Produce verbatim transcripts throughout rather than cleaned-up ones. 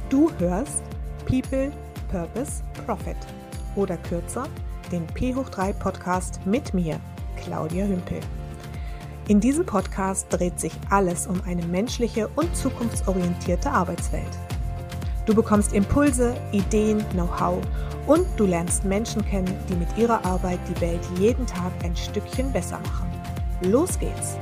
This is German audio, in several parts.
Du hörst People, Purpose, Profit oder kürzer den P hoch drei Podcast mit mir, Claudia Hümpel. In diesem Podcast dreht sich alles um eine menschliche und zukunftsorientierte Arbeitswelt. Du bekommst Impulse, Ideen, Know-how und du lernst Menschen kennen, die mit ihrer Arbeit die Welt jeden Tag ein Stückchen besser machen. Los geht's!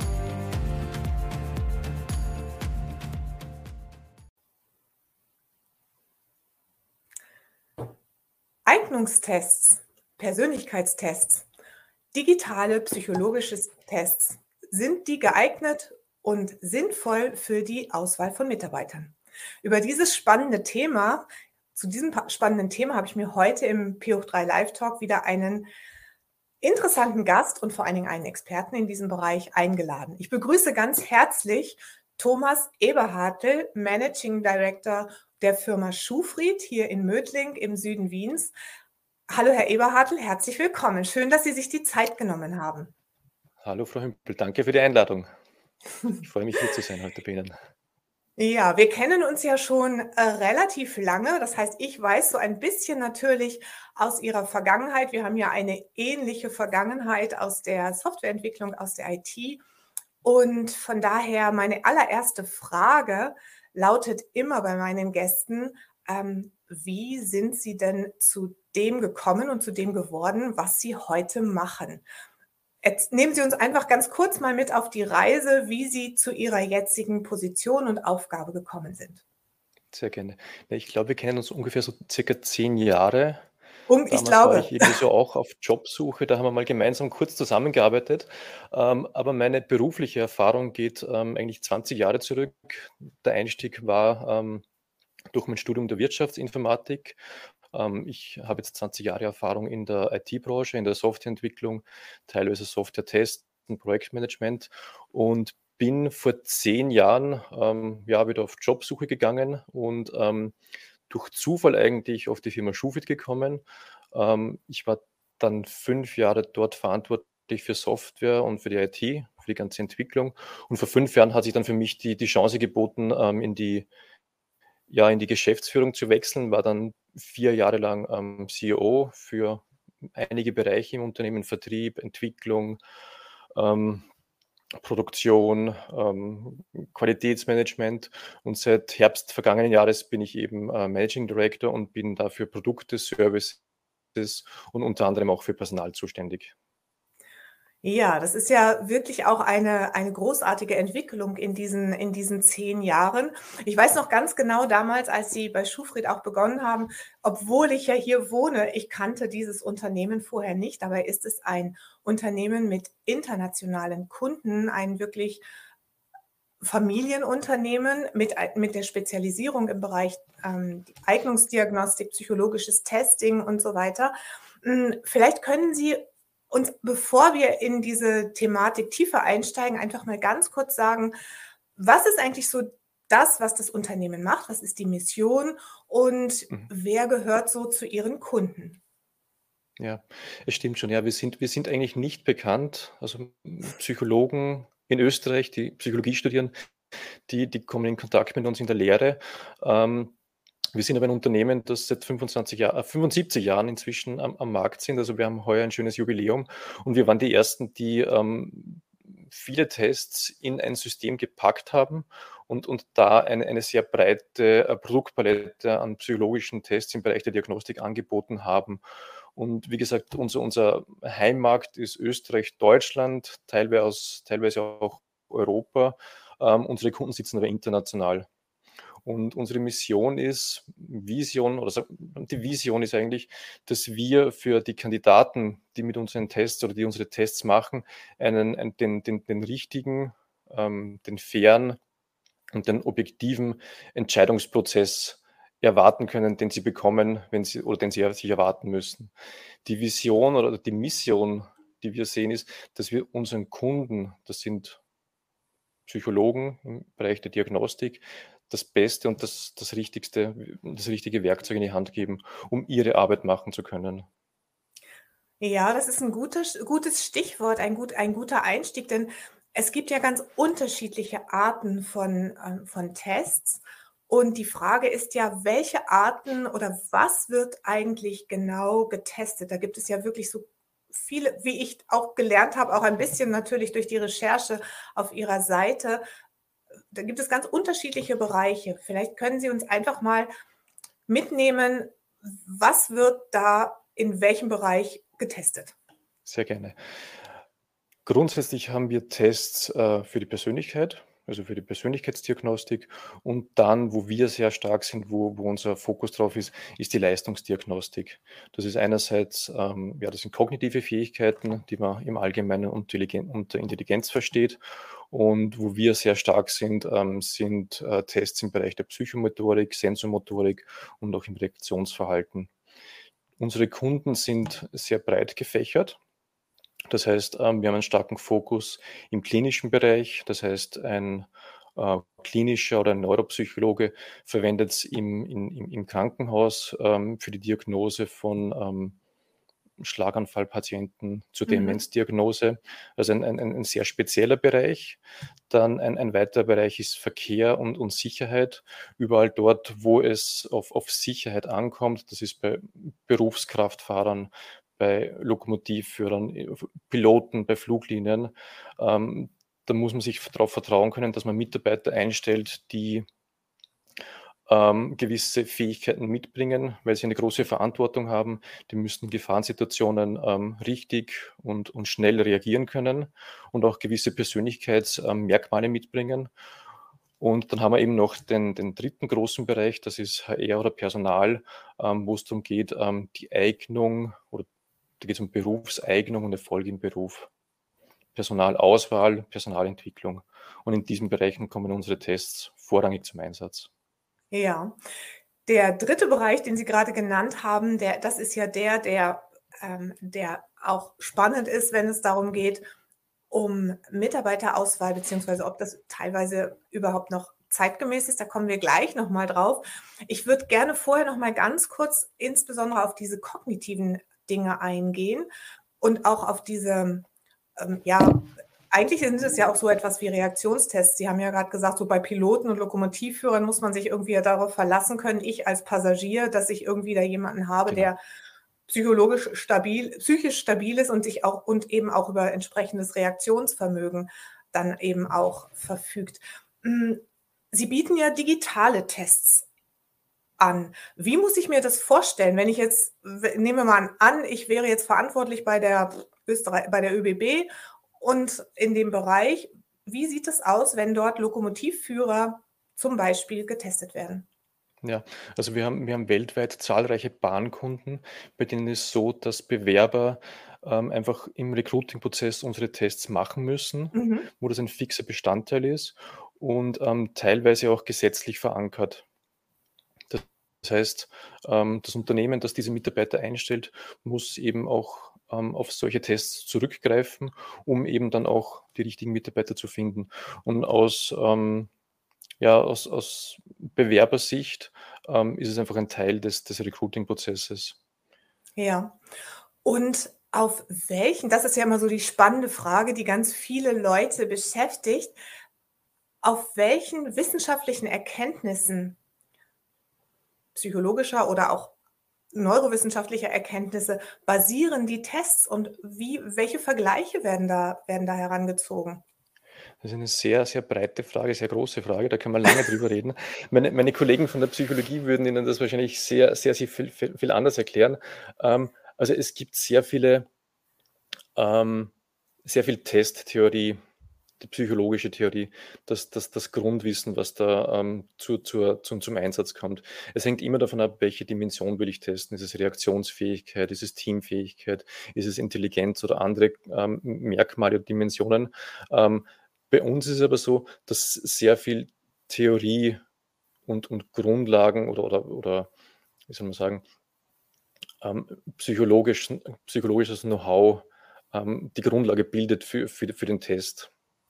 Eignungstests, Persönlichkeitstests, digitale psychologische Tests, sind die geeignet und sinnvoll für die Auswahl von Mitarbeitern? Über dieses spannende Thema, zu diesem spannenden Thema habe ich mir heute im P hoch drei Live Talk wieder einen interessanten Gast und vor allen Dingen einen Experten in diesem Bereich eingeladen. Ich begrüße ganz herzlich Thomas Eberhartl, Managing Director der Firma Schufried hier in Mödling im Süden Wiens. Hallo Herr Eberhartl, herzlich willkommen. Schön, dass Sie sich die Zeit genommen haben. Hallo Frau Hümpel, danke für die Einladung. Ich freue mich, hier zu sein heute bei Ihnen. Ja, wir kennen uns ja schon äh, relativ lange. Das heißt, ich weiß so ein bisschen natürlich aus Ihrer Vergangenheit. Wir haben ja eine ähnliche Vergangenheit aus der Softwareentwicklung, aus der I T. Und von daher meine allererste Frage lautet immer bei meinen Gästen, ähm, wie sind Sie denn zu dem gekommen und zu dem geworden, was Sie heute machen? Jetzt nehmen Sie uns einfach ganz kurz mal mit auf die Reise, wie Sie zu Ihrer jetzigen Position und Aufgabe gekommen sind. Sehr gerne. Ja, ich glaube, wir kennen uns ungefähr so circa zehn Jahre. Um, ich Damals war ich glaube. irgendwie so auch auf Jobsuche, da haben wir mal gemeinsam kurz zusammengearbeitet. Ähm, aber meine berufliche Erfahrung geht ähm, eigentlich zwanzig Jahre zurück. Der Einstieg war ähm, durch mein Studium der Wirtschaftsinformatik. Ähm, ich habe jetzt zwanzig Jahre Erfahrung in der I T-Branche, in der Softwareentwicklung, teilweise Software-Test und Projektmanagement und bin vor zehn Jahren ähm, ja, wieder auf Jobsuche gegangen und ähm, durch Zufall eigentlich auf die Firma Schufried gekommen. Ähm, ich war dann fünf Jahre dort verantwortlich für Software und für die I T, für die ganze Entwicklung. Und vor fünf Jahren hat sich dann für mich die, die Chance geboten, ähm, in die ja, in die Geschäftsführung zu wechseln, war dann vier Jahre lang ähm, C E O für einige Bereiche im Unternehmen, Vertrieb, Entwicklung, ähm, Produktion, ähm, Qualitätsmanagement und seit Herbst vergangenen Jahres bin ich eben äh, Managing Director und bin dafür Produkte, Services und unter anderem auch für Personal zuständig. Ja, das ist ja wirklich auch eine, eine großartige Entwicklung in diesen, in diesen zehn Jahren. Ich weiß noch ganz genau damals, als Sie bei Schufried auch begonnen haben, obwohl ich ja hier wohne, ich kannte dieses Unternehmen vorher nicht, dabei ist es ein Unternehmen mit internationalen Kunden, ein wirklich Familienunternehmen mit, mit der Spezialisierung im Bereich ähm, Eignungsdiagnostik, psychologisches Testing und so weiter. Vielleicht können Sie uns, bevor wir in diese Thematik tiefer einsteigen, einfach mal ganz kurz sagen, was ist eigentlich so das, was das Unternehmen macht? Was ist die Mission und Mhm. wer gehört so zu Ihren Kunden? Ja, es stimmt schon. Ja, wir sind, wir sind eigentlich nicht bekannt. Also Psychologen in Österreich, die Psychologie studieren, die, die kommen in Kontakt mit uns in der Lehre. Ähm, wir sind aber ein Unternehmen, das seit fünfundzwanzig Jahr, äh, fünfundsiebzig Jahren inzwischen am, am Markt sind. Also wir haben heuer ein schönes Jubiläum und wir waren die Ersten, die ähm, viele Tests in ein System gepackt haben und, und da eine, eine sehr breite äh, Produktpalette an psychologischen Tests im Bereich der Diagnostik angeboten haben. Und wie gesagt, unser, unser Heimmarkt ist Österreich, Deutschland, teilweise, aus, teilweise auch Europa. Ähm, unsere Kunden sitzen aber international. Und unsere Mission ist, Vision, oder so, die Vision ist eigentlich, dass wir für die Kandidaten, die mit unseren Tests oder die unsere Tests machen, einen, einen, den, den, den richtigen, ähm, den fairen und den objektiven Entscheidungsprozess erwarten können, den sie bekommen, wenn sie oder den sie sich erwarten müssen. Die Vision oder die Mission, die wir sehen, ist, dass wir unseren Kunden, das sind Psychologen im Bereich der Diagnostik, das Beste und das, das Richtigste, das richtige Werkzeug in die Hand geben, um ihre Arbeit machen zu können. Ja, das ist ein gutes, gutes Stichwort, ein, gut, ein guter Einstieg, denn es gibt ja ganz unterschiedliche Arten von, ähm, von Tests Und die Frage ist ja, welche Arten oder was wird eigentlich genau getestet? Da gibt es ja wirklich so viele, wie ich auch gelernt habe, auch ein bisschen natürlich durch die Recherche auf Ihrer Seite. Da gibt es ganz unterschiedliche Bereiche. Vielleicht können Sie uns einfach mal mitnehmen, was wird da in welchem Bereich getestet? Sehr gerne. Grundsätzlich haben wir Tests äh, für die Persönlichkeit, also für die Persönlichkeitsdiagnostik, und dann, wo wir sehr stark sind, wo, wo unser Fokus drauf ist, ist die Leistungsdiagnostik. Das ist einerseits, ähm, ja, das sind kognitive Fähigkeiten, die man im Allgemeinen unter Intelligenz versteht, und wo wir sehr stark sind, ähm, sind äh, Tests im Bereich der Psychomotorik, Sensomotorik und auch im Reaktionsverhalten. Unsere Kunden sind sehr breit gefächert. Das heißt, ähm, wir haben einen starken Fokus im klinischen Bereich. Das heißt, ein äh, klinischer oder ein Neuropsychologe verwendet es im, in, im, im Krankenhaus ähm, für die Diagnose von ähm, Schlaganfallpatienten zur Mhm. Demenzdiagnose. Also ein, ein, ein sehr spezieller Bereich. Dann ein, ein weiterer Bereich ist Verkehr und, und Sicherheit. Überall dort, wo es auf, auf Sicherheit ankommt, das ist bei Berufskraftfahrern, bei Lokomotivführern, Piloten, bei Fluglinien, ähm, da muss man sich darauf vertrauen können, dass man Mitarbeiter einstellt, die ähm, gewisse Fähigkeiten mitbringen, weil sie eine große Verantwortung haben. Die müssen in Gefahrensituationen ähm, richtig und, und schnell reagieren können und auch gewisse Persönlichkeitsmerkmale ähm, mitbringen. Und dann haben wir eben noch den, den dritten großen Bereich, das ist H R oder Personal, ähm, wo es darum geht, ähm, die Eignung, oder da geht es um Berufseignung und Erfolg im Beruf. Personalauswahl, Personalentwicklung. Und in diesen Bereichen kommen unsere Tests vorrangig zum Einsatz. Ja, der dritte Bereich, den Sie gerade genannt haben, der, das ist ja der, der, ähm, der auch spannend ist, wenn es darum geht, um Mitarbeiterauswahl, beziehungsweise ob das teilweise überhaupt noch zeitgemäß ist. Da kommen wir gleich nochmal drauf. Ich würde gerne vorher nochmal ganz kurz insbesondere auf diese kognitiven Dinge eingehen und auch auf diese, ähm, ja, eigentlich sind es ja auch so etwas wie Reaktionstests. Sie haben ja gerade gesagt, so bei Piloten und Lokomotivführern muss man sich irgendwie darauf verlassen können, ich als Passagier, dass ich irgendwie da jemanden habe, Genau. der psychologisch stabil, psychisch stabil ist und sich auch und eben auch über entsprechendes Reaktionsvermögen dann eben auch verfügt. Sie bieten ja digitale Tests an. Wie muss ich mir das vorstellen, wenn ich jetzt, nehmen wir mal an, ich wäre jetzt verantwortlich bei der Österreich, bei der ÖBB und in dem Bereich, wie sieht es aus, wenn dort Lokomotivführer zum Beispiel getestet werden? Ja, also wir haben, wir haben weltweit zahlreiche Bahnkunden, bei denen es so, dass Bewerber ähm, einfach im Recruiting-Prozess unsere Tests machen müssen, Mhm. wo das ein fixer Bestandteil ist und ähm, teilweise auch gesetzlich verankert. Das heißt, ähm, das Unternehmen, das diese Mitarbeiter einstellt, muss eben auch ähm, auf solche Tests zurückgreifen, um eben dann auch die richtigen Mitarbeiter zu finden. Und aus ähm, Ja, aus aus Bewerbersicht, ähm, ist es einfach ein Teil des des Recruiting-Prozesses. Ja. Und auf welchen, das ist ja immer so die spannende Frage, die ganz viele Leute beschäftigt, auf welchen wissenschaftlichen Erkenntnissen, psychologischer oder auch neurowissenschaftlicher Erkenntnisse basieren die Tests und wie, welche Vergleiche werden da, werden da herangezogen? Das ist eine sehr, sehr breite Frage, sehr große Frage, da kann man lange drüber reden. Meine meine Kollegen von der Psychologie würden Ihnen das wahrscheinlich sehr, sehr, sehr viel viel viel anders erklären. Ähm, also, es gibt sehr viele ähm, sehr viel Testtheorie, die psychologische Theorie, das das das Grundwissen, was da, ähm, zu zur zum zum Einsatz kommt. Es hängt immer davon ab, welche Dimension will ich testen. Ist es Reaktionsfähigkeit? Ist es Teamfähigkeit? Ist es Intelligenz oder andere, ähm, Merkmale oder Dimensionen? Ähm, bei uns ist es aber so, dass sehr viel Theorie und und Grundlagen oder oder oder wie soll man sagen, ähm, psychologischen psychologisches Know-how, ähm, die Grundlage bildet für für für den Test.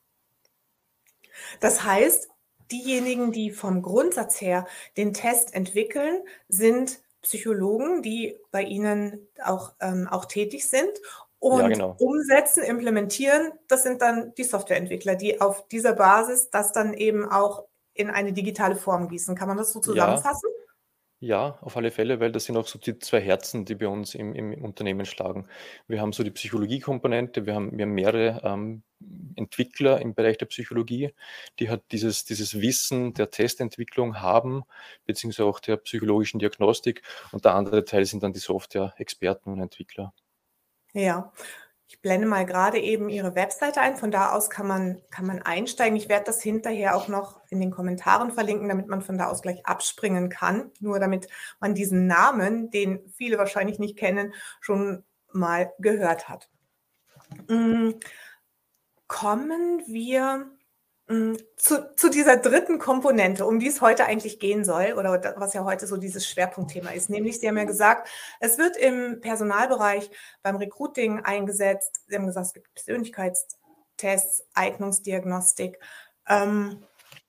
Das heißt, diejenigen, die vom Grundsatz her den Test entwickeln, sind Psychologen, die bei Ihnen auch, ähm, auch tätig sind Ja, und genau. umsetzen, implementieren, das sind dann die Softwareentwickler, die auf dieser Basis das dann eben auch in eine digitale Form gießen. Kann man das so Ja, zusammenfassen? ja, auf alle Fälle, weil das sind auch so die zwei Herzen, die bei uns im im Unternehmen schlagen. Wir haben so die Psychologie-Komponente, wir haben wir haben mehrere, ähm, Entwickler im Bereich der Psychologie, die halt dieses dieses Wissen der Testentwicklung haben, beziehungsweise auch der psychologischen Diagnostik, und der andere Teil sind dann die Software-Experten und Entwickler. Ja. Ich blende mal gerade eben Ihre Webseite ein. Von da aus kann man, kann man einsteigen. Ich werde das hinterher auch noch in den Kommentaren verlinken, damit man von da aus gleich abspringen kann. Nur damit man diesen Namen, den viele wahrscheinlich nicht kennen, schon mal gehört hat. Mm, Kommen wir mm, zu, zu dieser dritten Komponente, um die es heute eigentlich gehen soll, oder da- was ja heute so dieses Schwerpunktthema ist. Nämlich, Sie haben ja gesagt, es wird im Personalbereich beim Recruiting eingesetzt. Sie haben gesagt, es gibt Persönlichkeitstests, Eignungsdiagnostik. Ähm,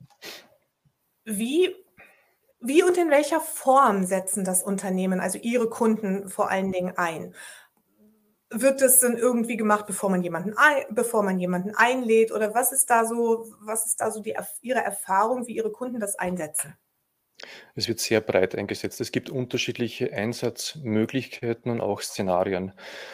wie, wie und in welcher Form setzen das Unternehmen, also Ihre Kunden vor allen Dingen ein? Wird das dann irgendwie gemacht, bevor man jemanden ein, bevor man jemanden einlädt? Oder was ist da so, was ist da so die, Erf- Ihre Erfahrung, wie Ihre Kunden das einsetzen? Es wird sehr breit eingesetzt. Es gibt unterschiedliche Einsatzmöglichkeiten und auch Szenarien.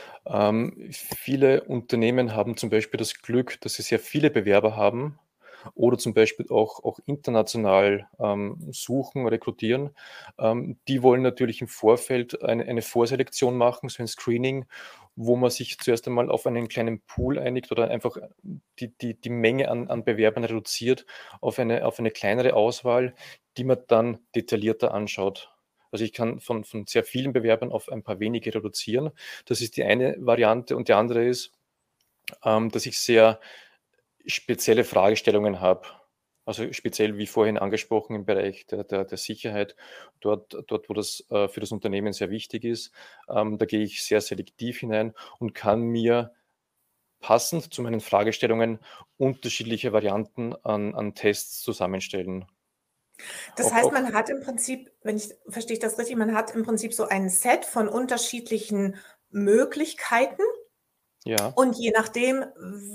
Ähm, viele Unternehmen haben zum Beispiel das Glück, dass sie sehr viele Bewerber haben oder zum Beispiel auch, auch international ähm, suchen, rekrutieren. Ähm, die wollen natürlich im Vorfeld eine, eine Vorselektion machen, so ein Screening, wo man sich zuerst einmal auf einen kleinen Pool einigt oder einfach die, die, die Menge an, an Bewerbern reduziert auf eine, auf eine kleinere Auswahl, die man dann detaillierter anschaut. Also ich kann von, von sehr vielen Bewerbern auf ein paar wenige reduzieren. Das ist die eine Variante, und die andere ist, ähm, dass ich sehr spezielle Fragestellungen habe. Also speziell, wie vorhin angesprochen, im Bereich der, der, der Sicherheit, dort, dort, wo das äh, für das Unternehmen sehr wichtig ist. Ähm, da gehe ich sehr selektiv hinein und kann mir passend zu meinen Fragestellungen unterschiedliche Varianten an, an Tests zusammenstellen. Das Auch, heißt, auch, man hat im Prinzip, wenn ich, verstehe ich das richtig, man hat im Prinzip so ein Set von unterschiedlichen Möglichkeiten. ja. Und je nachdem,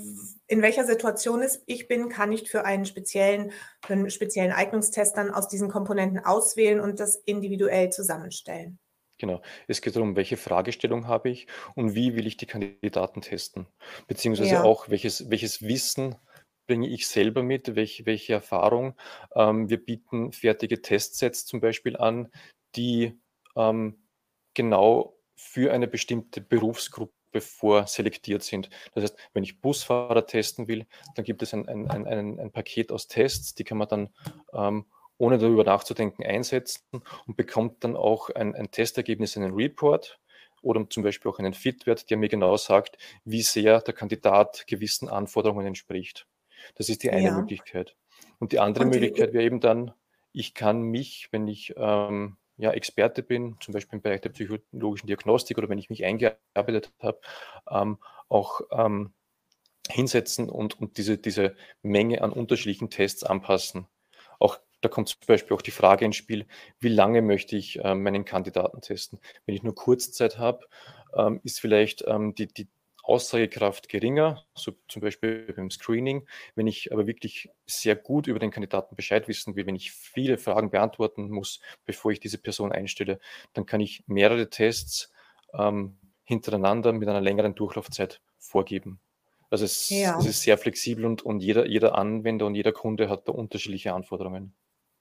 in welcher Situation es ich bin, kann ich für einen speziellen, für einen speziellen Eignungstest dann aus diesen Komponenten auswählen und das individuell zusammenstellen. Genau. Es geht darum, welche Fragestellung habe ich und wie will ich die Kandidaten testen? Beziehungsweise Ja, auch, welches, welches Wissen bringe ich selber mit, welche, welche Erfahrung. Ähm, wir bieten fertige Testsets zum Beispiel an, die ähm, genau für eine bestimmte Berufsgruppe vorselektiert sind. Das heißt, wenn ich Busfahrer testen will, dann gibt es ein, ein, ein, ein, ein Paket aus Tests, die kann man dann ähm, ohne darüber nachzudenken einsetzen und bekommt dann auch ein, ein Testergebnis, einen Report oder zum Beispiel auch einen Fitwert, der mir genau sagt, wie sehr der Kandidat gewissen Anforderungen entspricht. Das ist die eine ja. Möglichkeit. Und die andere Und die, Möglichkeit wäre eben dann, ich kann mich, wenn ich ähm, ja, Experte bin, zum Beispiel im Bereich der psychologischen Diagnostik oder wenn ich mich eingearbeitet habe, ähm, auch ähm, hinsetzen und, und diese, diese Menge an unterschiedlichen Tests anpassen. Auch da kommt zum Beispiel auch die Frage ins Spiel, wie lange möchte ich äh, meinen Kandidaten testen? Wenn ich nur Kurzzeit habe, ähm, ist vielleicht ähm, die, die Aussagekraft geringer, so zum Beispiel beim Screening. Wenn ich aber wirklich sehr gut über den Kandidaten Bescheid wissen will, wenn ich viele Fragen beantworten muss, bevor ich diese Person einstelle, dann kann ich mehrere Tests ähm, hintereinander mit einer längeren Durchlaufzeit vorgeben. Also es, es ja. ist sehr flexibel, und, und jeder, jeder Anwender und jeder Kunde hat da unterschiedliche Anforderungen.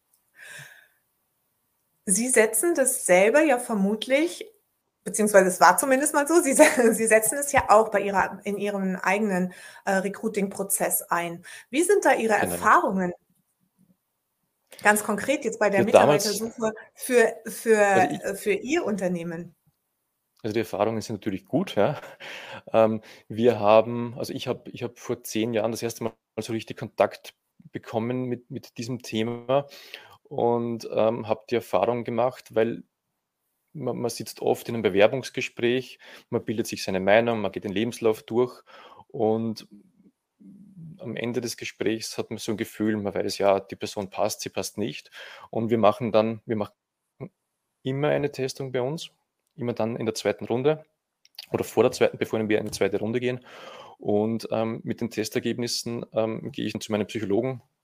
Sie setzen das selber ja vermutlich, beziehungsweise es war zumindest mal so, Sie, se- Sie setzen es ja auch bei Ihrer, in Ihrem eigenen äh, Recruiting-Prozess ein. Wie sind da Ihre Genau. Erfahrungen? Ganz konkret jetzt bei der Ja, damals, Mitarbeitersuche für, für, also ich, äh, für Ihr Unternehmen. also die Erfahrungen sind natürlich gut, ja. Ähm, wir haben, also ich habe ich hab vor zehn Jahren das erste Mal so richtig Kontakt bekommen mit, mit diesem Thema und ähm, habe die Erfahrung gemacht, weil man, man sitzt oft in einem Bewerbungsgespräch, man bildet sich seine Meinung, man geht den Lebenslauf durch, und am Ende des Gesprächs hat man so ein Gefühl, man weiß, ja, die Person passt, sie passt nicht. Und wir machen dann, wir machen immer eine Testung bei uns, immer dann in der zweiten Runde oder vor der zweiten, bevor wir in die zweite Runde gehen. Und ähm, mit den Testergebnissen ähm, gehe ich dann zu meinem Psychologen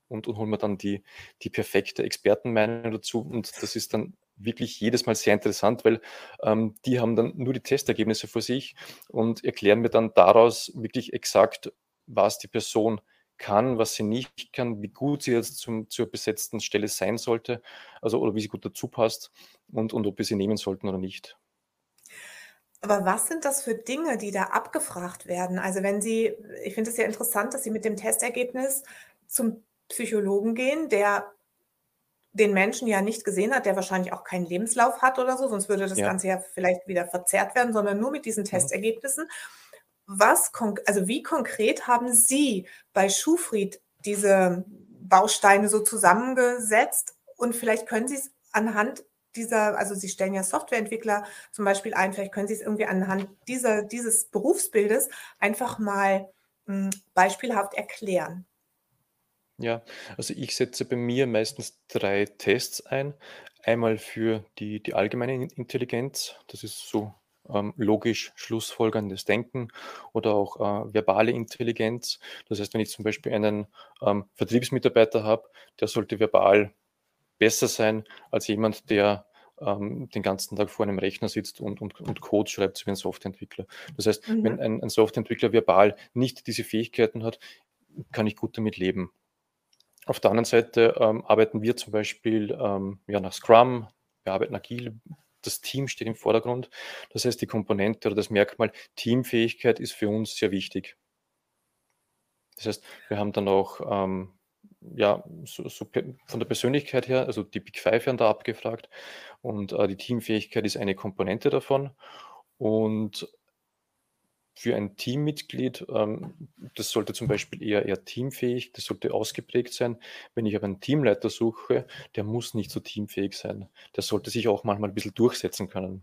und, und hole mir dann die, die perfekte Expertenmeinung dazu. Und das ist dann wirklich jedes Mal sehr interessant, weil ähm, die haben dann nur die Testergebnisse vor sich und erklären mir dann daraus wirklich exakt, was die Person kann, was sie nicht kann, wie gut sie jetzt zum, zur besetzten Stelle sein sollte, also oder wie sie gut dazu passt und, und ob wir sie nehmen sollten oder nicht. Aber was sind das für Dinge, die da abgefragt werden? Also wenn Sie, ich finde es ja interessant, dass Sie mit dem Testergebnis zum Psychologen gehen, der den Menschen ja nicht gesehen hat, der wahrscheinlich auch keinen Lebenslauf hat oder so, sonst würde das Ja. Ganze ja vielleicht wieder verzerrt werden, sondern nur mit diesen Mhm. Testergebnissen. Was konk also wie konkret haben Sie bei Schufried diese Bausteine so zusammengesetzt? Und vielleicht können Sie es anhand dieser, also Sie stellen ja Softwareentwickler zum Beispiel ein, vielleicht können Sie es irgendwie anhand dieser, dieses Berufsbildes einfach mal hm, beispielhaft erklären. Ja, also ich setze bei mir meistens drei Tests ein. Einmal für die, die allgemeine In- Intelligenz, das ist so ähm, logisch schlussfolgerndes Denken oder auch äh, verbale Intelligenz. Das heißt, wenn ich zum Beispiel einen ähm, Vertriebsmitarbeiter habe, der sollte verbal besser sein als jemand, der ähm, den ganzen Tag vor einem Rechner sitzt und, und, und Code schreibt, so wie ein Softwareentwickler. Das heißt, wenn Mhm. ein, ein Softwareentwickler verbal nicht diese Fähigkeiten hat, kann ich gut damit leben. Auf der anderen Seite ähm, arbeiten wir zum Beispiel ähm, ja, nach Scrum, wir arbeiten agil, das Team steht im Vordergrund. Das heißt, die Komponente oder das Merkmal Teamfähigkeit ist für uns sehr wichtig. Das heißt, wir haben dann auch ähm, ja, so, so von der Persönlichkeit her, also die Big Five werden da abgefragt und äh, die Teamfähigkeit ist eine Komponente davon. Und für ein Teammitglied, ähm, das sollte zum Beispiel eher, eher teamfähig, das sollte ausgeprägt sein. Wenn ich aber einen Teamleiter suche, der muss nicht so teamfähig sein. Der sollte sich auch manchmal ein bisschen durchsetzen können.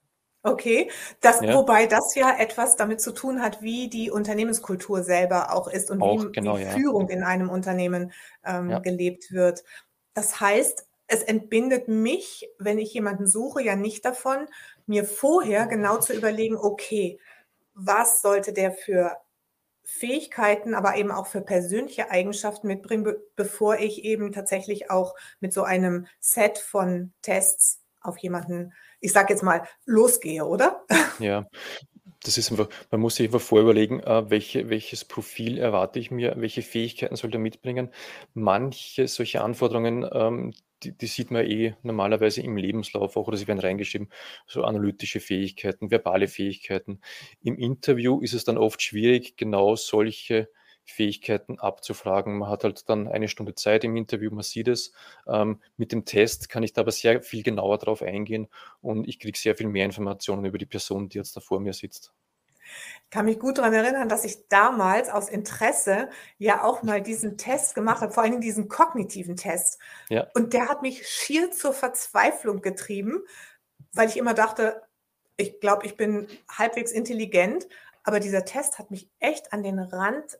Okay, das, Ja, wobei das ja etwas damit zu tun hat, wie die Unternehmenskultur selber auch ist und wie, auch, wie genau, ja. Führung in einem Unternehmen ähm, Ja, gelebt wird. Das heißt, es entbindet mich, wenn ich jemanden suche, ja nicht davon, mir vorher genau zu überlegen, okay, was sollte der für Fähigkeiten, aber eben auch für persönliche Eigenschaften mitbringen, be bevor ich eben tatsächlich auch mit so einem Set von Tests auf jemanden, ich sage jetzt mal, losgehe, oder? ja. Das ist einfach, man muss sich einfach vorüberlegen, äh, welche, welches Profil erwarte ich mir, welche Fähigkeiten soll der mitbringen. Manche solche Anforderungen, ähm, die, die sieht man eh normalerweise im Lebenslauf auch oder sie werden reingeschrieben, so analytische Fähigkeiten, verbale Fähigkeiten. Im Interview ist es dann oft schwierig, genau solche Fähigkeiten abzufragen. Man hat halt dann eine Stunde Zeit im Interview, man sieht es. Ähm, mit dem Test kann ich da aber sehr viel genauer drauf eingehen und ich kriege sehr viel mehr Informationen über die Person, die jetzt da vor mir sitzt. Kann mich gut daran erinnern, dass ich damals aus Interesse ja auch mal diesen Test gemacht habe, vor allen Dingen diesen kognitiven Test. Ja, Und der hat mich schier zur Verzweiflung getrieben, weil ich immer dachte, ich glaube, ich bin halbwegs intelligent, aber dieser Test hat mich echt an den Rand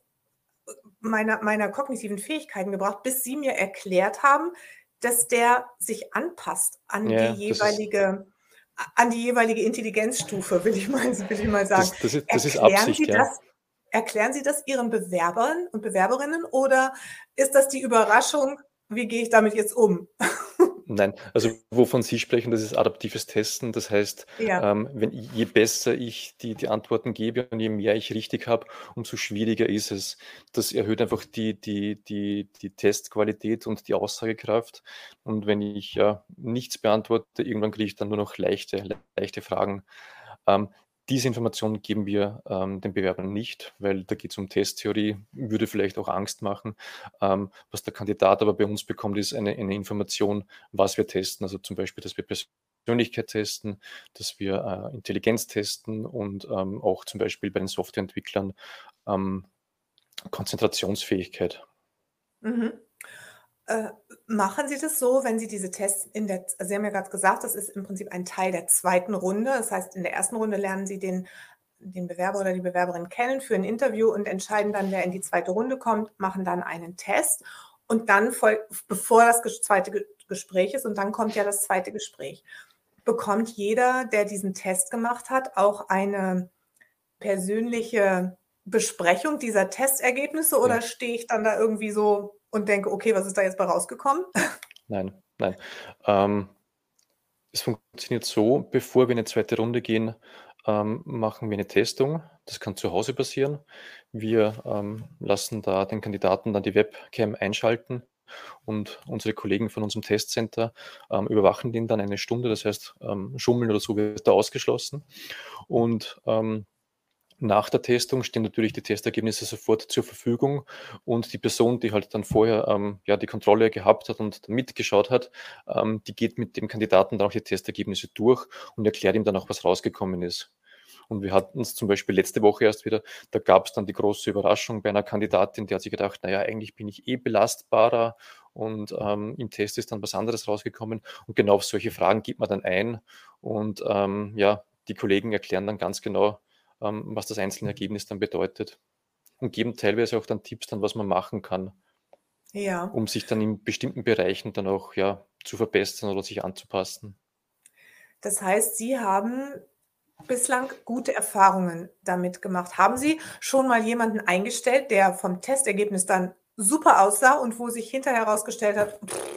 meiner meiner kognitiven Fähigkeiten gebracht, bis sie mir erklärt haben, dass der sich anpasst an die ja, das ist, jeweilige an die jeweilige Intelligenzstufe, will ich mal will ich mal sagen. das, das ist, das ist Erklären Sie Absicht, ja. das erklären Sie das Ihren Bewerbern und Bewerberinnen oder ist das die Überraschung: „Wie gehe ich damit jetzt um?“ Nein, also wovon Sie sprechen, das ist adaptives Testen. Das heißt, Ja, ähm, wenn je besser ich die, die Antworten gebe und je mehr ich richtig habe, umso schwieriger ist es. Das erhöht einfach die, die, die, die Testqualität und die Aussagekraft. Und wenn ich ja nichts beantworte, irgendwann kriege ich dann nur noch leichte, leichte Fragen. Ähm, Diese Informationen geben wir ähm, den Bewerbern nicht, weil da geht es um Testtheorie, würde vielleicht auch Angst machen. Ähm, was der Kandidat aber bei uns bekommt, ist eine, eine Information, was wir testen. Also zum Beispiel, dass wir Persönlichkeit testen, dass wir äh, Intelligenz testen und ähm, auch zum Beispiel bei den Softwareentwicklern ähm, Konzentrationsfähigkeit. mhm. Äh, machen Sie das so, wenn Sie diese Tests in der Z Sie haben ja grad gesagt, das ist im Prinzip ein Teil der zweiten Runde. Das heißt, in der ersten Runde lernen Sie den den Bewerber oder die Bewerberin kennen, für ein Interview und entscheiden dann, wer in die zweite Runde kommt, machen dann einen Test und dann folgt, bevor das ges zweite Ge Gespräch ist und dann kommt ja das zweite Gespräch. Bekommt jeder, der diesen Test gemacht hat, auch eine persönliche Besprechung dieser Testergebnisse oder Ja. stehe ich dann da irgendwie so und denke: „Okay, was ist da jetzt bei rausgekommen?“ Nein, nein. Ähm, es funktioniert so, bevor wir in 'ne zweite Runde gehen, ähm, machen wir eine Testung. Das kann zu Hause passieren. Wir, ähm, lassen da den Kandidaten dann die Webcam einschalten und unsere Kollegen von unserem Testcenter, ähm, überwachen den dann eine Stunde. Das heißt, ähm, Schummeln oder so wird da ausgeschlossen. Und, ähm, nach der Testung stehen natürlich die Testergebnisse sofort zur Verfügung und die Person, die halt dann vorher, ähm, ja, die Kontrolle gehabt hat und mitgeschaut hat, ähm, die geht mit dem Kandidaten dann auch die Testergebnisse durch und erklärt ihm dann auch, was rausgekommen ist. Und wir hatten es zum Beispiel letzte Woche erst wieder, da gab es dann die große Überraschung bei einer Kandidatin, die hat sich gedacht, na ja, eigentlich bin ich eh belastbarer und, ähm, im Test ist dann was anderes rausgekommen. Und genau auf solche Fragen geht man dann ein und, ähm, ja, die Kollegen erklären dann ganz genau, ähm, was das einzelne Ergebnis dann bedeutet und geben teilweise auch dann Tipps dann, was man machen kann, Ja. um sich dann in bestimmten Bereichen dann auch, ja, zu verbessern oder sich anzupassen. Das heißt, Sie haben bislang gute Erfahrungen damit gemacht. Haben Sie schon mal jemanden eingestellt, der vom Testergebnis dann super aussah und wo sich hinterher herausgestellt hat,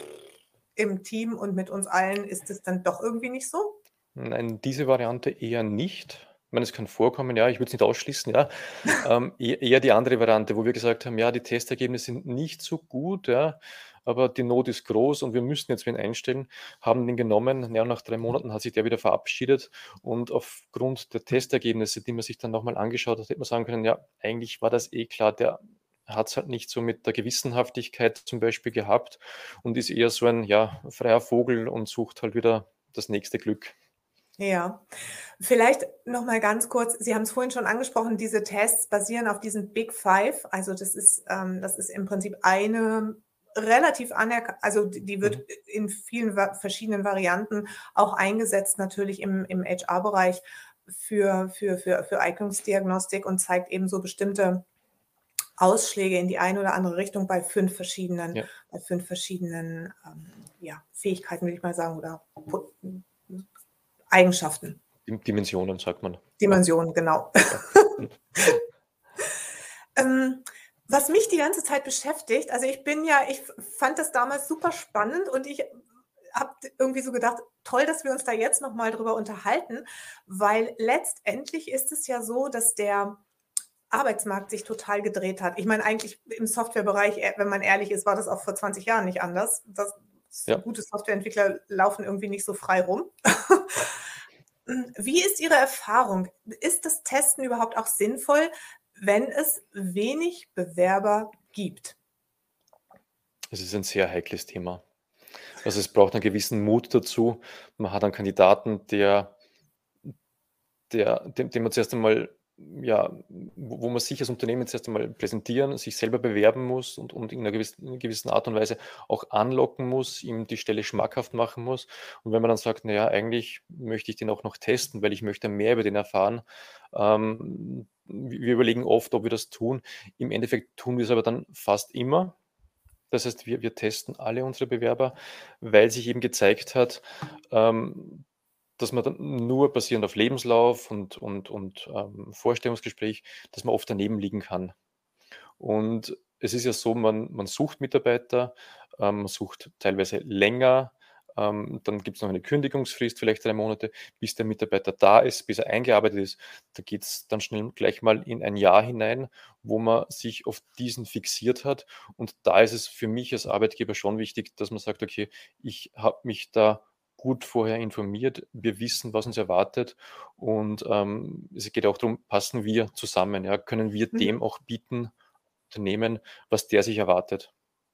im Team und mit uns allen ist es dann doch irgendwie nicht so? Nein, diese Variante eher nicht. Ich meine, es kann vorkommen, ja, ich würde es nicht ausschließen, ja. Ähm, e eher die andere Variante, wo wir gesagt haben: „Ja, die Testergebnisse sind nicht so gut, ja, aber die Not ist groß und wir müssten jetzt wen einstellen.“ Haben den genommen, ja, nach drei Monaten hat sich der wieder verabschiedet und aufgrund der Testergebnisse, die man sich dann noch mal angeschaut hat, hätte man sagen können: „Ja, eigentlich war das eh klar, der hat's halt nicht so mit der Gewissenhaftigkeit zum Beispiel gehabt und ist eher so ein, ja, freier Vogel und sucht halt wieder das nächste Glück.“ Ja. Vielleicht noch mal ganz kurz, Sie haben es vorhin schon angesprochen, diese Tests basieren auf diesen Big Five. Also, das ist ähm, das ist im Prinzip eine relativ anerk also, die die wird Mhm. in vielen va verschiedenen Varianten auch eingesetzt, natürlich im im H R-Bereich für für für für Eignungsdiagnostik und zeigt eben so bestimmte Ausschläge in die eine oder andere Richtung bei fünf verschiedenen Ja, bei fünf verschiedenen, ähm, ja, Fähigkeiten, würde ich mal sagen, oder po Eigenschaften. Dim Dimensionen sagt man. Ja, Dimensionen, genau. ja. Mhm. Ähm, was mich die ganze Zeit beschäftigt, also ich bin ja ich f fand das damals super spannend und ich habe irgendwie so gedacht: „Toll, dass wir uns da jetzt noch mal drüber unterhalten“, weil letztendlich ist es ja so, dass der Arbeitsmarkt sich total gedreht hat. Ich meine, eigentlich im Softwarebereich, äh, wenn man ehrlich ist, war das auch vor zwanzig Jahren nicht anders. Das Ja. gute Softwareentwickler laufen irgendwie nicht so frei rum. Hm, wie ist Ihre Erfahrung? Ist das Testen überhaupt auch sinnvoll, wenn es wenig Bewerber gibt? Es ist ein sehr heikles Thema. Also, es braucht einen gewissen Mut dazu. Man hat einen Kandidaten, der der den den man zuerst einmal ja, wo wo man sich als Unternehmen zuerst einmal präsentieren, sich selber bewerben muss und und in einer gewissen in 'ner gewissen Art und Weise auch anlocken muss, ihm die Stelle schmackhaft machen muss. Und wenn man dann sagt: „Na ja, eigentlich möchte ich den auch noch testen, weil ich möchte mehr über den erfahren“, ähm, wir wir überlegen oft, ob wir das tun. Im Endeffekt tun wir es aber dann fast immer. Das heißt, wir wir testen alle unsere Bewerber, weil sich eben gezeigt hat, ähm, dass man dann nur basierend auf Lebenslauf und und und, ähm, Vorstellungsgespräch, dass man oft daneben liegen kann. Und es ist ja so, man man sucht Mitarbeiter, ähm, man sucht teilweise länger, ähm, dann gibt es noch eine Kündigungsfrist, vielleicht drei Monate, bis der Mitarbeiter da ist, bis er eingearbeitet ist. Da geht es dann schnell gleich mal in ein Jahr hinein, wo man sich auf diesen fixiert hat. Und da ist es für mich als Arbeitgeber schon wichtig, dass man sagt: „Okay, ich habe mich da gut vorher informiert. Wir wissen, was uns erwartet.“ Und, ähm, es geht auch darum, passen wir zusammen, ja? Können wir Mhm. dem auch bieten Unternehmen, was der sich erwartet.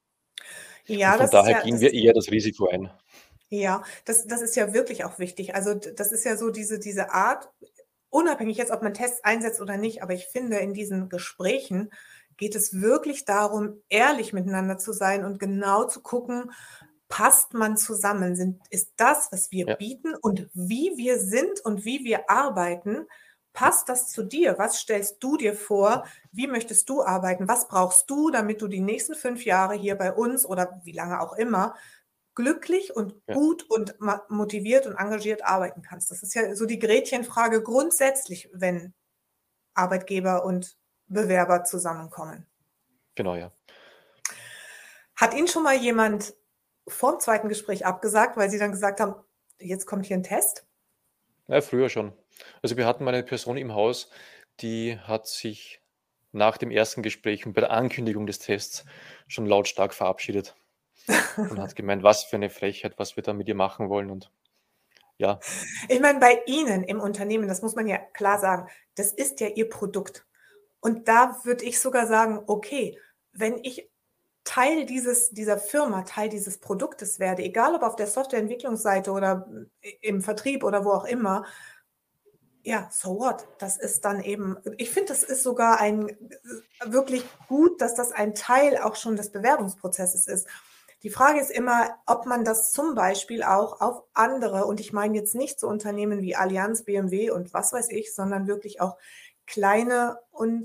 Und Ja, von das ist daher ja gehen das wir ist eher das Risiko ein. ja, das das ist ja wirklich auch wichtig. Also, d das ist ja so diese diese Art unabhängig jetzt, ob man Tests einsetzt oder nicht, aber ich finde, in diesen Gesprächen geht es wirklich darum, ehrlich miteinander zu sein und genau zu gucken, passt man zusammen? Sind ist das, was wir Ja, bieten und wie wir sind und wie wir arbeiten, passt das zu dir? Was stellst du dir vor? Wie möchtest du arbeiten? Was brauchst du, damit du die nächsten fünf Jahre hier bei uns oder wie lange auch immer glücklich und ja, gut und ma motiviert und engagiert arbeiten kannst? Das ist ja so die Gretchenfrage grundsätzlich, wenn Arbeitgeber und Bewerber zusammenkommen. genau, ja. Hat Ihnen schon mal jemand vorm zweiten Gespräch abgesagt, weil Sie dann gesagt haben, jetzt kommt hier ein Test? Ja, früher schon. Also wir hatten mal eine Person im Haus, die hat sich nach dem ersten Gespräch und bei der Ankündigung des Tests schon lautstark verabschiedet und hat gemeint, was für eine Frechheit, was wir da mit ihr machen wollen. Und ja, Ich meine, bei Ihnen im Unternehmen, das muss man ja klar sagen, das ist ja Ihr Produkt. Und da würde ich sogar sagen, okay, wenn ich Teil dieses, dieser Firma, Teil dieses Produktes werde, egal ob auf der Softwareentwicklungsseite oder im Vertrieb oder wo auch immer, ja, so what? Das ist dann eben, ich finde, das ist sogar ein äh, wirklich gut, dass das ein Teil auch schon des Bewerbungsprozesses ist. Die Frage ist immer, ob man das zum Beispiel auch auf andere, und ich meine jetzt nicht so Unternehmen wie Allianz, B M W und was weiß ich, sondern wirklich auch kleine und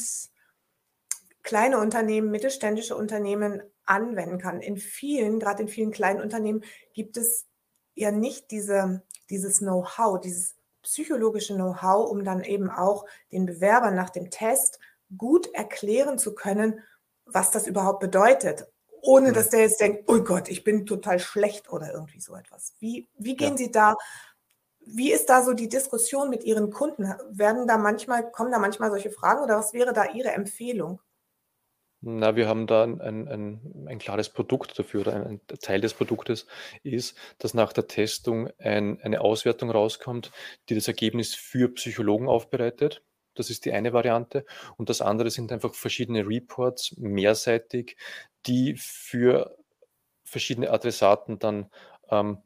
kleine Unternehmen, mittelständische Unternehmen anwenden kann. In vielen, gerade in vielen kleinen Unternehmen, gibt es ja nicht diese, dieses Know-how, dieses psychologische Know-how, um dann eben auch den Bewerbern nach dem Test gut erklären zu können, was das überhaupt bedeutet, ohne hm, dass der jetzt denkt, oh Gott, ich bin total schlecht oder irgendwie so etwas. Wie, wie gehen ja. Sie da, wie ist da so die Diskussion mit Ihren Kunden? Werden da manchmal, kommen da manchmal solche Fragen oder was wäre da Ihre Empfehlung? Na, wir haben da ein, ein, ein, ein klares Produkt dafür oder ein, ein Teil des Produktes ist, dass nach der Testung ein, eine Auswertung rauskommt, die das Ergebnis für Psychologen aufbereitet. Das ist die eine Variante. Und das andere sind einfach verschiedene Reports, mehrseitig, die für verschiedene Adressaten dann ähm,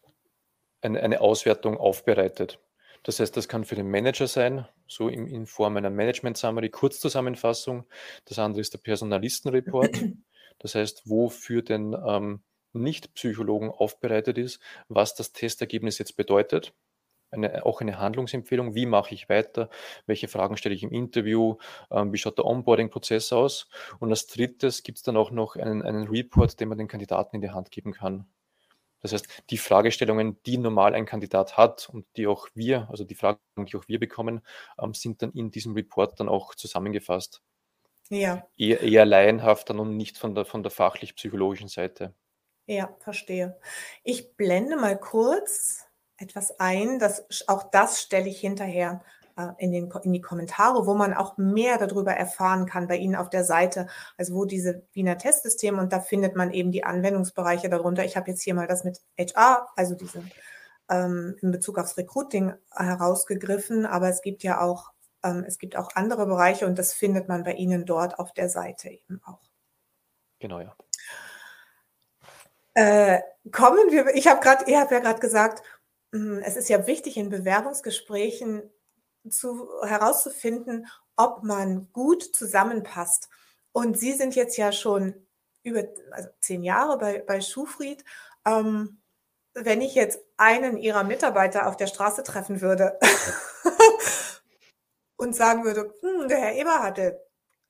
eine, eine Auswertung aufbereitet. Das heißt, das kann für den Manager sein, so in, in Form einer Management-Summary, Kurzzusammenfassung. Das andere ist der Personalistenreport. Das heißt, wo für den ähm, Nicht-Psychologen aufbereitet ist, was das Testergebnis jetzt bedeutet. Eine, auch eine Handlungsempfehlung, wie mache ich weiter, welche Fragen stelle ich im Interview, ähm, wie schaut der Onboarding-Prozess aus. Und als drittes gibt es dann auch noch einen, einen Report, den man den Kandidaten in die Hand geben kann. Das heißt, die Fragestellungen, die normal ein Kandidat hat und die auch wir, also die Fragen, die auch wir bekommen, ähm, sind dann in diesem Report dann auch zusammengefasst. Ja. Eher, eher laienhaft dann und nicht von der, von der fachlich-psychologischen Seite. Ja, verstehe. Ich blende mal kurz etwas ein, das auch das stelle ich hinterher äh, in den, Ko- in die Kommentare, wo man auch mehr darüber erfahren kann bei Ihnen auf der Seite, also wo diese Wiener Testsysteme, und da findet man eben die Anwendungsbereiche darunter. Ich habe jetzt hier mal das mit H R, also diese ähm, in Bezug aufs Recruiting herausgegriffen, aber es gibt ja auch, ähm, es gibt auch andere Bereiche und das findet man bei Ihnen dort auf der Seite eben auch. Genau, ja. Äh, kommen wir, ich habe gerade, ihr habt ja gerade gesagt, mh, es ist ja wichtig in Bewerbungsgesprächen zu, herauszufinden, ob man gut zusammenpasst. Und Sie sind jetzt ja schon über also zehn Jahre bei, bei Schufried. Ähm, wenn ich jetzt einen Ihrer Mitarbeiter auf der Straße treffen würde und sagen würde, hm, der Herr Eberhard, der,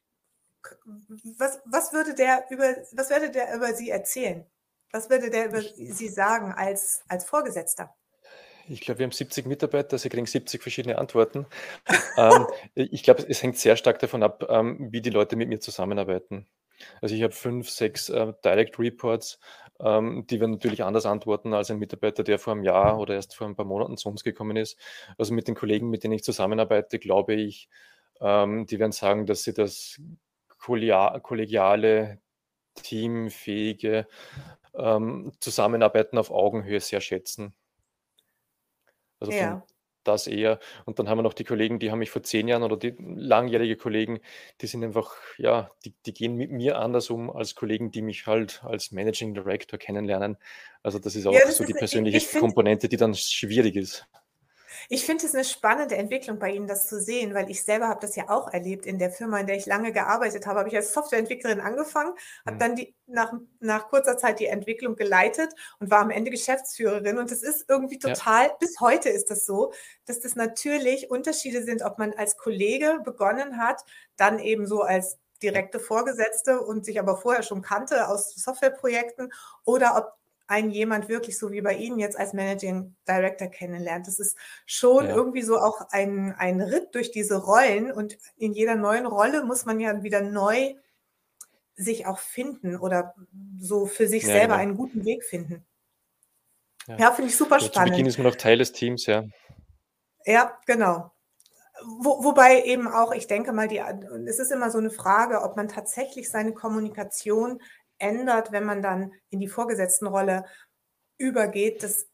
was, was würde der über, was würde der über Sie erzählen? Was würde der über Ich, Sie sagen als, als Vorgesetzter? ich glaube, wir haben siebzig Mitarbeiter, Sie kriegen siebzig verschiedene Antworten. Ähm, ich glaube, es hängt sehr stark davon ab, ähm, wie die Leute mit mir zusammenarbeiten. Also ich habe fünf, sechs äh, Direct Reports, ähm, die werden natürlich anders antworten als ein Mitarbeiter, der vor einem Jahr oder erst vor ein paar Monaten zu uns gekommen ist. Also mit den Kollegen, mit denen ich zusammenarbeite, glaube ich, ähm, die werden sagen, dass sie das kollegia- kollegiale, teamfähige ähm, Zusammenarbeiten auf Augenhöhe sehr schätzen. Also von Ja. das eher. Und dann haben wir noch die Kollegen, die haben mich vor zehn Jahren oder die langjährige Kollegen, die sind einfach, ja, die, die gehen mit mir anders um als Kollegen, die mich halt als Managing Director kennenlernen. Also das ist Ja, auch das so die ist, ich, persönliche ich finde, Komponente, die dann schwierig ist. ich finde es eine spannende Entwicklung bei Ihnen, das zu sehen, weil ich selber habe das ja auch erlebt in der Firma, in der ich lange gearbeitet habe. Habe ich als Softwareentwicklerin angefangen, habe Hm. dann die, nach, nach kurzer Zeit die Entwicklung geleitet und war am Ende Geschäftsführerin. Und es ist irgendwie Ja, total, bis heute ist das so, dass das natürlich Unterschiede sind, ob man als Kollege begonnen hat, dann eben so als ja, direkte Vorgesetzte und sich aber vorher schon kannte aus Softwareprojekten oder ob ein jemand wirklich so wie bei Ihnen jetzt als Managing Director kennenlernt. Das ist schon ja, irgendwie so auch ein, ein Ritt durch diese Rollen und in jeder neuen Rolle muss man ja wieder neu sich auch finden oder so für sich Ja, selber genau. einen guten Weg finden. Ja. Ja, finde ich super Ja, zu Beginn spannend. ist man auch Teil des Teams, ja. Ja, genau. Wo wobei eben auch, ich denke mal, die es ist immer so eine Frage, ob man tatsächlich seine Kommunikation ändert, wenn man dann in die Vorgesetztenrolle übergeht. Das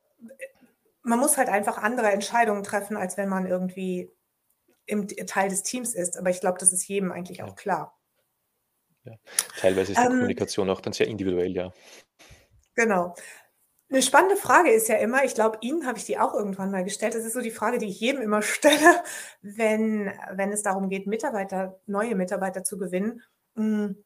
Man muss halt einfach andere Entscheidungen treffen, als wenn man irgendwie im Teil des Teams ist. Aber ich glaube, das ist jedem eigentlich auch Ja, klar. ja. Teilweise ist die Ähm, Kommunikation auch dann sehr individuell, ja. genau. Eine spannende Frage ist ja immer, ich glaube, Ihnen habe ich die auch irgendwann mal gestellt. Das ist so die Frage, die ich jedem immer stelle, wenn wenn es darum geht, Mitarbeiter neue Mitarbeiter zu gewinnen. Hm,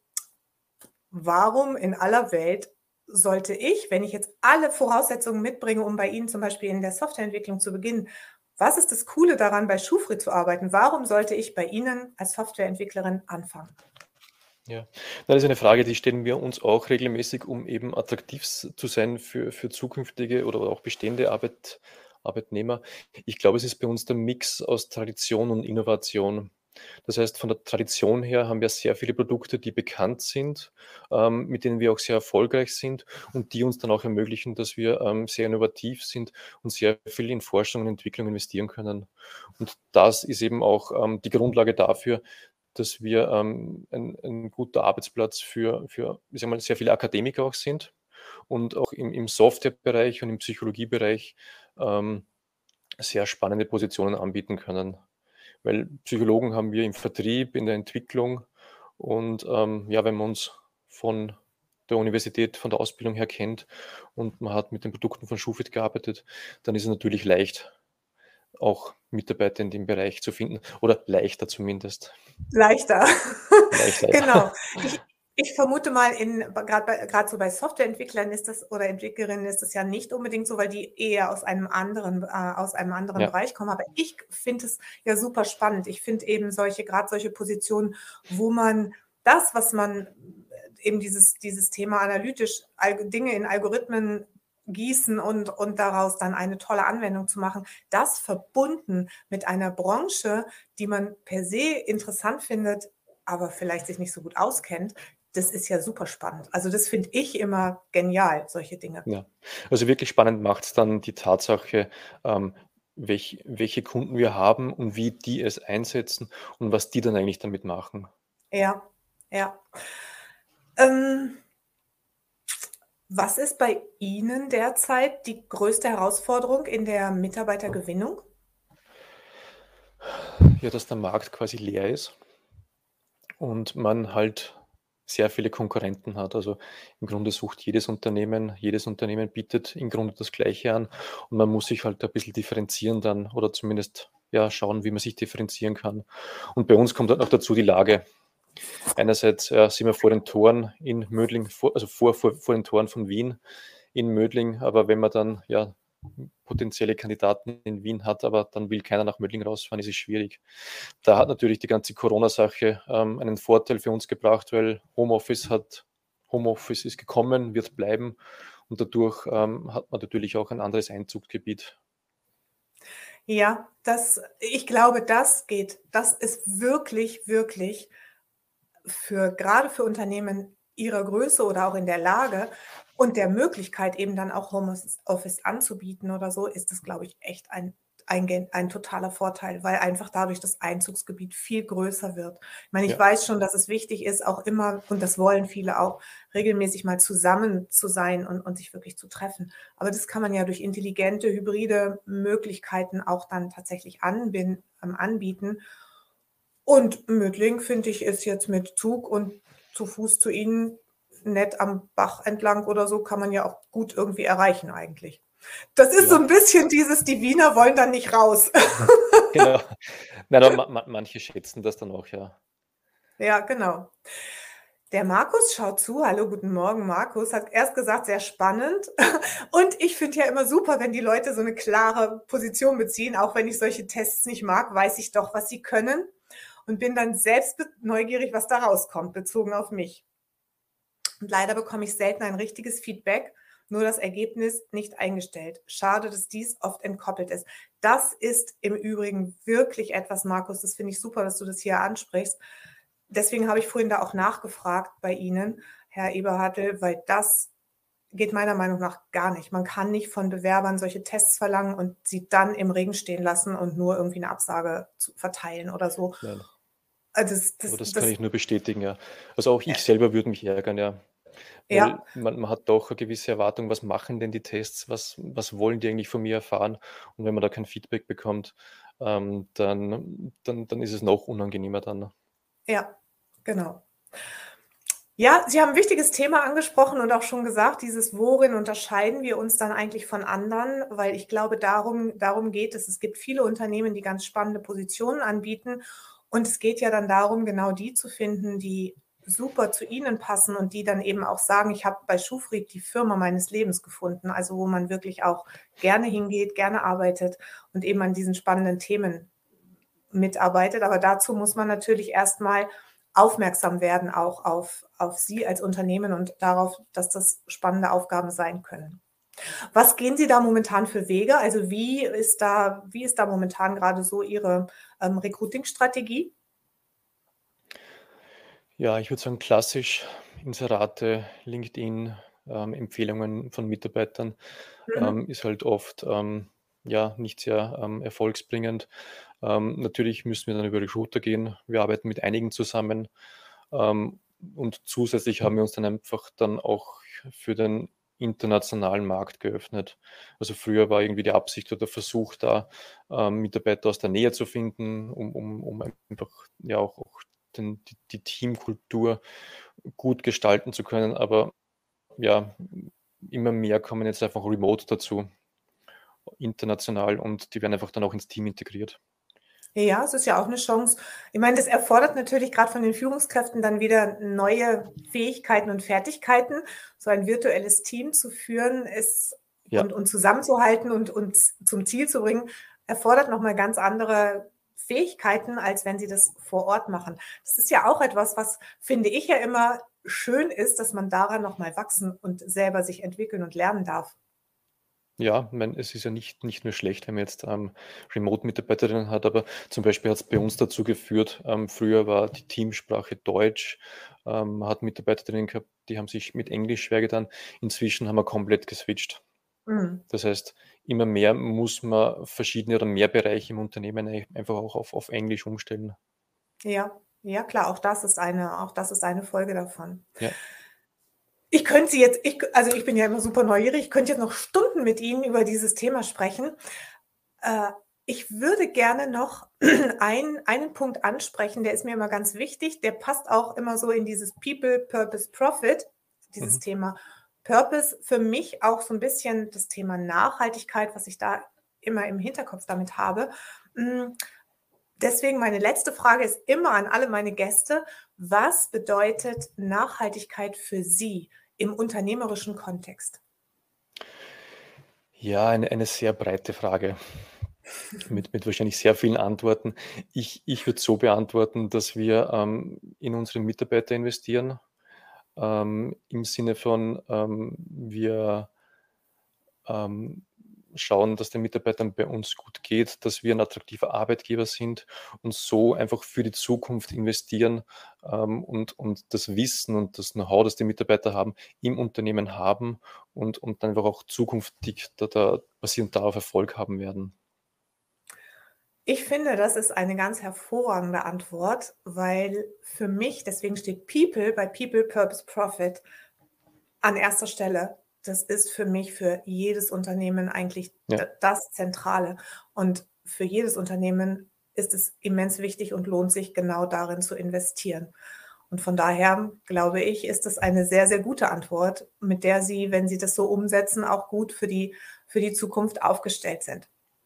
warum in aller Welt sollte ich, wenn ich jetzt alle Voraussetzungen mitbringe, um bei Ihnen zum Beispiel in der Softwareentwicklung zu beginnen, was ist das Coole daran, bei Schufri zu arbeiten? Warum sollte ich bei Ihnen als Softwareentwicklerin anfangen? Ja. Das ist eine Frage, die stellen wir uns auch regelmäßig, um eben attraktiv s zu sein für für zukünftige oder auch bestehende Arbeit Arbeitnehmer. Ich glaube, es ist bei uns der Mix aus Tradition und Innovation. Das heißt, von der Tradition her haben wir sehr viele Produkte, die bekannt sind, ähm, mit denen wir auch sehr erfolgreich sind und die uns dann auch ermöglichen, dass wir, ähm, sehr innovativ sind und sehr viel in Forschung und Entwicklung investieren können. Und das ist eben auch, ähm, die Grundlage dafür, dass wir, ähm, ein ein guter Arbeitsplatz für für, ich sage mal, sehr viele Akademiker auch sind und auch im im Softwarebereich und im Psychologiebereich, ähm, sehr spannende Positionen anbieten können. Weil Psychologen haben wir im Vertrieb, in der Entwicklung und, ähm, ja, wenn man uns von der Universität, von der Ausbildung her kennt und man hat mit den Produkten von Schufit gearbeitet, dann ist es natürlich leicht, auch Mitarbeiter in dem Bereich zu finden oder leichter zumindest. Leichter. Leichter, Genau. ja. Ich ich vermute mal, in gerade bei grad so bei Softwareentwicklern ist das oder Entwicklerinnen ist das ja nicht unbedingt so, weil die eher aus einem anderen äh, aus einem anderen Ja, Bereich kommen. Aber ich finde es ja super spannend. Ich finde eben solche gerade solche Positionen, wo man das, was man äh, eben dieses dieses Thema analytisch Alg Dinge in Algorithmen gießen und und daraus dann eine tolle Anwendung zu machen, das verbunden mit einer Branche, die man per se interessant findet, aber vielleicht sich nicht so gut auskennt, das ist ja super spannend. Also, das finde ich immer genial, solche Dinge. ja. Also, wirklich spannend macht es dann die Tatsache, ähm, welch welche Kunden wir haben und wie die es einsetzen und was die dann eigentlich damit machen. Ja, ja. Ähm, was ist bei Ihnen derzeit die größte Herausforderung in der Mitarbeitergewinnung? Ja, dass der Markt quasi leer ist und man halt sehr viele Konkurrenten hat. Also, im Grunde sucht jedes Unternehmen jedes Unternehmen bietet im Grunde das Gleiche an und man muss sich halt ein bisschen differenzieren dann oder zumindest, ja, schauen, wie man sich differenzieren kann. Und bei uns kommt halt noch dazu die Lage. Einerseits, ja, sind wir vor den Toren in Mödling, vor also vor vor vor den Toren von Wien in Mödling, aber wenn man dann, ja, potenzielle Kandidaten in Wien hat, aber dann will keiner nach Mödling rausfahren, ist es schwierig. Da hat natürlich die ganze Corona-Sache, ähm, einen Vorteil für uns gebracht, weil Homeoffice hat Homeoffice ist gekommen, wird bleiben und dadurch, ähm, hat man natürlich auch ein anderes Einzugsgebiet. Ja, das ich glaube, das geht. Das ist wirklich, wirklich für gerade für Unternehmen Ihrer Größe oder auch in der Lage und der Möglichkeit, eben dann auch Homeoffice Office anzubieten oder so, ist das, glaube ich, echt ein ein gen ein totaler Vorteil, weil einfach dadurch das Einzugsgebiet viel größer wird. Ich meine, ich Ja, weiß schon, dass es wichtig ist, auch immer, und das wollen viele auch, regelmäßig mal zusammen zu sein und und sich wirklich zu treffen. Aber das kann man ja durch intelligente, hybride Möglichkeiten auch dann tatsächlich anbin ähm, anbieten. Und Mödling, finde ich, ist jetzt mit Zug und zu Fuß zu Ihnen nett am Bach entlang oder so, kann man ja auch gut irgendwie erreichen eigentlich. Das ist so ja, 'n bisschen dieses, die Wiener wollen da nicht raus. genau. Nein, aber ma ma manche schätzen das dann auch, ja. Ja, genau. Der Markus schaut zu. Hallo, guten Morgen, Markus. Hat erst gesagt, sehr spannend. Und ich finde ja immer super, wenn die Leute so 'ne klare Position beziehen. Auch wenn ich solche Tests nicht mag, weiß ich doch, was sie können und bin dann selbst be neugierig, was da rauskommt, bezogen auf mich. Und leider bekomme ich selten ein richtiges Feedback, nur das Ergebnis nicht eingestellt. Schade, dass dies oft entkoppelt ist. Das ist im Übrigen wirklich etwas, Markus, das finde ich super, dass du das hier ansprichst. deswegen habe ich vorhin da auch nachgefragt bei Ihnen, Herr Eberhartl, weil das geht meiner Meinung nach gar nicht. Man kann nicht von Bewerbern solche Tests verlangen und sie dann im Regen stehen lassen und nur irgendwie eine Absage zu verteilen oder so. Nein, Also das, aber das, das kann das, ich nur bestätigen, ja. Also auch ja, ich selber würde mich ärgern, ja. Weil ja, man, man hat doch eine gewisse Erwartung, was machen denn die Tests, was, was wollen die eigentlich von mir erfahren? Und wenn man da kein Feedback bekommt, ähm, dann, dann, dann ist es noch unangenehmer dann. ja, genau. Ja, Sie haben ein wichtiges Thema angesprochen und auch schon gesagt, dieses worin unterscheiden wir uns dann eigentlich von anderen, weil ich glaube, darum, darum geht es. Es gibt viele Unternehmen, die ganz spannende Positionen anbieten und es geht ja dann darum, genau die zu finden, die super zu Ihnen passen und die dann eben auch sagen, ich habe bei Schufried die Firma meines Lebens gefunden, also wo man wirklich auch gerne hingeht, gerne arbeitet und eben an diesen spannenden Themen mitarbeitet. Aber dazu muss man natürlich erstmal aufmerksam werden, auch auf, auf Sie als Unternehmen und darauf, dass das spannende Aufgaben sein können. Was gehen Sie da momentan für Wege? Also wie ist da, wie ist da momentan gerade so Ihre ähm, Recruiting-Strategie? Ja, ich würde sagen, klassisch Inserate, LinkedIn, ähm, Empfehlungen von Mitarbeitern Mhm. ähm, ist halt oft ähm, ja, nicht sehr ähm, erfolgsbringend. Ähm, natürlich müssen wir dann über Recruiter gehen. Wir arbeiten mit einigen zusammen. Ähm, und zusätzlich haben wir uns dann einfach dann auch für den internationalen Markt geöffnet. Also früher war irgendwie die Absicht oder Versuch da, ähm, Mitarbeiter aus der Nähe zu finden, um, um, um einfach ja auch, auch den, die, die Teamkultur gut gestalten zu können. Aber ja, immer mehr kommen jetzt einfach remote dazu, international, und die werden einfach dann auch ins Team integriert. Ja, es ist ja auch eine Chance. Ich meine, das erfordert natürlich gerade von den Führungskräften dann wieder neue Fähigkeiten und Fertigkeiten. So ein virtuelles Team zu führen ist Ja, und, und zusammenzuhalten und uns zum Ziel zu bringen, erfordert nochmal ganz andere Fähigkeiten, als wenn sie das vor Ort machen. Das ist ja auch etwas, was, finde ich, ja immer schön ist, dass man daran nochmal wachsen und selber sich entwickeln und lernen darf. ja, ich meine, es ist ja nicht, nicht nur schlecht, wenn man jetzt ähm, Remote-Mitarbeiterinnen hat, aber zum Beispiel hat es bei uns dazu geführt, ähm, früher war die Teamsprache Deutsch, ähm, man hat Mitarbeiterinnen gehabt, die haben sich mit Englisch schwer getan. Inzwischen haben wir komplett geswitcht. Mhm. Das heißt, immer mehr muss man verschiedene oder mehr Bereiche im Unternehmen eigentlich einfach auch auf, auf Englisch umstellen. Ja, ja, klar, auch das ist eine, auch das ist eine Folge davon. Ja, Ich könnte Sie jetzt, ich, also ich bin ja immer super neugierig, ich könnte jetzt noch Stunden mit Ihnen über dieses Thema sprechen. Äh, ich würde gerne noch ein, einen Punkt ansprechen, der ist mir immer ganz wichtig. Der passt auch immer so in dieses People, Purpose, Profit, dieses mhm. Thema Purpose. Für mich auch so ein bisschen das Thema Nachhaltigkeit, was ich da immer im Hinterkopf damit habe. Mm, Deswegen meine letzte Frage ist immer an alle meine Gäste: Was bedeutet Nachhaltigkeit für Sie im unternehmerischen Kontext? Ja, eine, eine sehr breite Frage mit, mit wahrscheinlich sehr vielen Antworten. Ich, ich würde so beantworten, dass wir ähm, in unsere Mitarbeiter investieren, ähm, im Sinne von, ähm, wir ähm, schauen, dass den Mitarbeitern bei uns gut geht, dass wir ein attraktiver Arbeitgeber sind und so einfach für die Zukunft investieren, ähm, und, und das Wissen und das Know-how, das die Mitarbeiter haben, im Unternehmen haben und, und dann einfach auch zukünftig da, da basierend darauf Erfolg haben werden. Ich finde, das ist eine ganz hervorragende Antwort, weil für mich, deswegen steht People bei People, Purpose, Profit an erster Stelle. Das ist für mich für jedes Unternehmen eigentlich Ja. d- das Zentrale. Und für jedes Unternehmen ist es immens wichtig und lohnt sich genau darin zu investieren. Und von daher glaube ich, ist das eine sehr, sehr gute Antwort, mit der Sie, wenn Sie das so umsetzen, auch gut für die, für die Zukunft aufgestellt sind.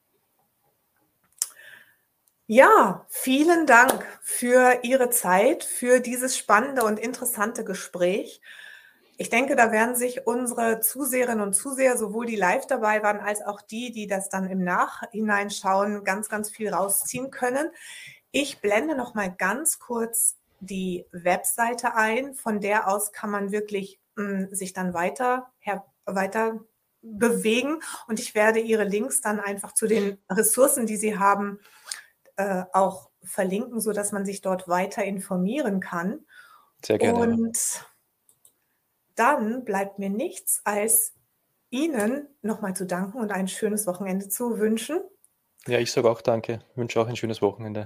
Ja, vielen Dank für Ihre Zeit, für dieses spannende und interessante Gespräch. Ich denke, da werden sich unsere Zuseherinnen und Zuseher, sowohl die live dabei waren, als auch die, die das dann im Nachhinein schauen, ganz, ganz viel rausziehen können. Ich blende noch mal ganz kurz die Webseite ein. Von der aus kann man wirklich mh, sich dann weiter, her, weiter bewegen. Und ich werde Ihre Links dann einfach zu den Ressourcen, die Sie haben, äh, auch verlinken, sodass man sich dort weiter informieren kann. Sehr gerne. Ja. Und dann bleibt mir nichts, als Ihnen nochmal zu danken und ein schönes Wochenende zu wünschen. Ja, ich sage auch danke. Ich wünsche auch ein schönes Wochenende.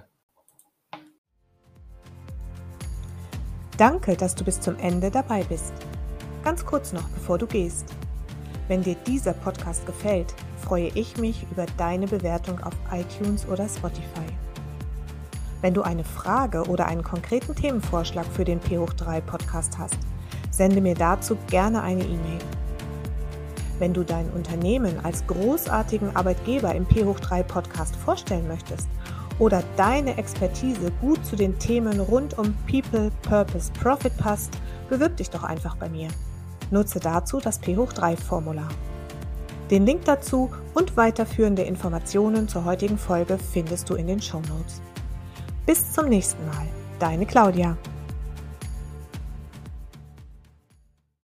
Danke, dass du bis zum Ende dabei bist. Ganz kurz noch, bevor du gehst. Wenn dir dieser Podcast gefällt, freue ich mich über deine Bewertung auf iTunes oder Spotify. Wenn du eine Frage oder einen konkreten Themenvorschlag für den P hoch drei Podcast hast, sende mir dazu gerne eine E-Mail. Wenn du dein Unternehmen als großartigen Arbeitgeber im P hoch drei Podcast vorstellen möchtest oder deine Expertise gut zu den Themen rund um People, Purpose, Profit passt, bewirb dich doch einfach bei mir. Nutze dazu das P hoch drei Formular. Den Link dazu und weiterführende Informationen zur heutigen Folge findest du in den Shownotes. Bis zum nächsten Mal, deine Claudia.